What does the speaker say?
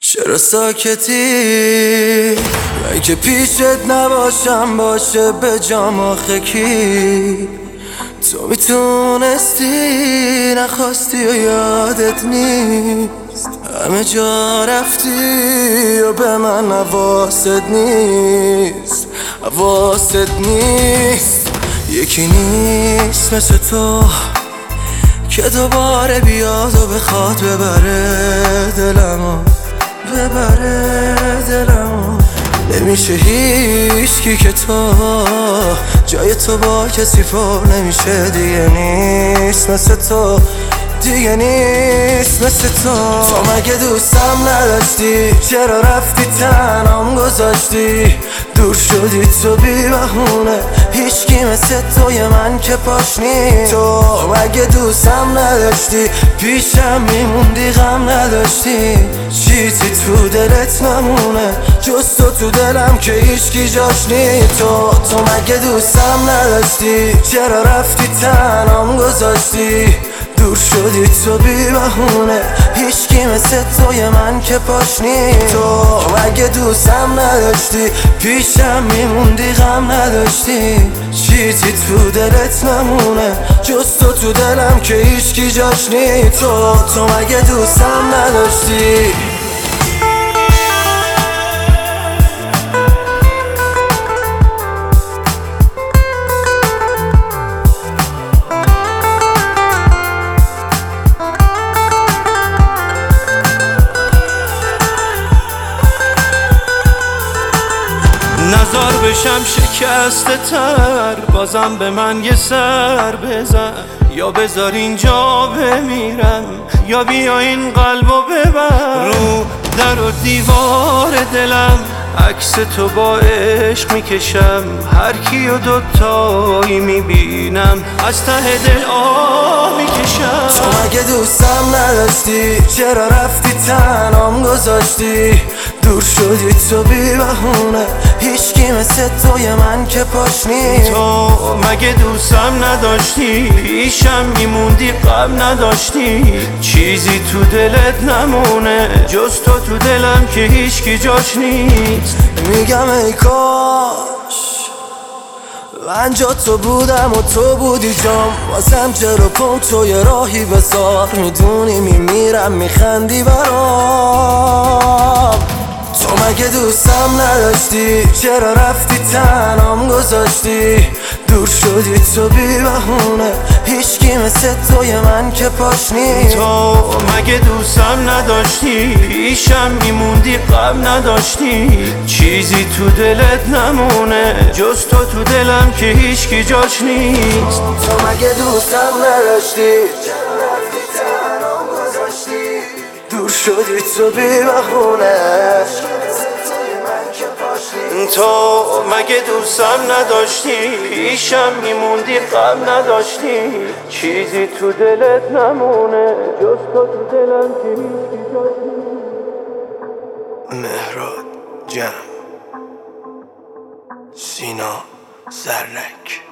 چرا ساکتی؟ من که پیشت نباشم باشه به جام آخه کی؟ تو میتونستی نخواستی و یادت نیست، همه جا رفتی و به من حواست نیست، حواست نیست. یکی نیست مثل تو که دوباره بیاد و بخواد ببره دلمو، ببره دلمو. نمیشه هیچکی که تو جای تو با کسی پر نمیشه، دیگه نیست مثل تو، دیگه نیست مثل تو. تو مگه دوستم نداشتی؟ چرا رفتی تنهام گذاشتی؟ دور شدی تو بی بهونه، هیچکی مثل توی من که پاش نیست. تو مگه دوستم نداشتی؟ پیشم میموندی غم نداشتی، چیزی تو دلت نمونه جز تو دلم که هیچکی جاش نیست. تو مگه دوستم نداشتی؟ چرا رفتی تنهام گذاشتی؟ دور شدی تو بی بهونه، هیچکی مثل توی من که پاش نیست. تو مگه دوستم نداشتی؟ پیشم میموندی غم نداشتی، چیزی تو دلت نمونه جز تو دلم که هیچکی جاش نیست. تو مگه دوستم نداشتی؟ نزار بشم شکسته تر، بازم به من یه سر بزن، یا بذار اینجا بمیرم یا بیا این قلبو ببر. رو در و دیوار دلم عکس تو با عشق میکشم، هر کیو دوتایی میبینم از ته دل آه میکشم. تو مگه دوستم نداشتی؟ چرا رفتی تنهام گذاشتی؟ دور شدی تو بی بهونه، هیچکی مثل توی من که پاش نیست. تو مگه دوستم نداشتی؟ پیشم میموندی غم نداشتی، چیزی تو دلت نمونه جز تو دلم که هیچکی جاش نیست. میگم ای کاش من جا تو بودم و تو بودی جام، واسم چرا پم توی راهی بذار، میدونی میمیرم میخندی برام. تو مگه دوستم نداشتی؟ چرا رفتی تنهام گذاشتی؟ دور شدی تو بی بهونه، هیچکی مثل توی من که پاش نیست. تو مگه دوستم نداشتی؟ پیشم میموندی غم نداشتی، چیزی تو دلت نمونه جز تو دلم که هیچکی جاش نیست. تو مگه دوستم نداشتی؟ چرا رفتی تنهام گذاشتی؟ دور شدی تو بی بهونه، تو مگه دوستم نداشتی؟ پیشم میموندی غم نداشتی، چیزی تو دلت نمونه جز تو دلم که هیچکی جاش نیست. مهراد جمع، سینا زرنک.